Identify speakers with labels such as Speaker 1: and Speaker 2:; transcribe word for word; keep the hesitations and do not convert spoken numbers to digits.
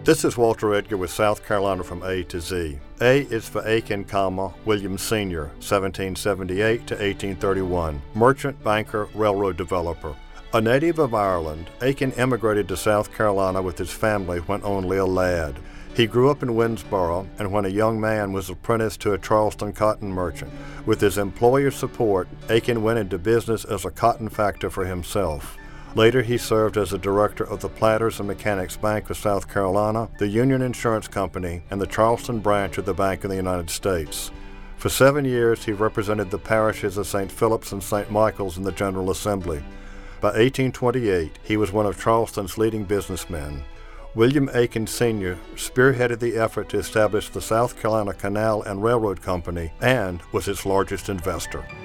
Speaker 1: This is Walter Edgar with South Carolina from A to Z. A is for Aiken, comma, William Senior, seventeen seventy-eight to eighteen thirty-one, merchant, banker, railroad developer. A native of Ireland, Aiken emigrated to South Carolina with his family when only a lad. He grew up in Winnsboro, and when a young man was apprenticed to a Charleston cotton merchant. With his employer's support, Aiken went into business as a cotton factor for himself. Later, he served as a director of the Platters and Mechanics Bank of South Carolina, the Union Insurance Company, and the Charleston branch of the Bank of the United States. For seven years, he represented the parishes of Saint Philip's and Saint Michael's in the General Assembly. By eighteen twenty-eight, he was one of Charleston's leading businessmen. William Aiken Senior spearheaded the effort to establish the South Carolina Canal and Railroad Company and was its largest investor.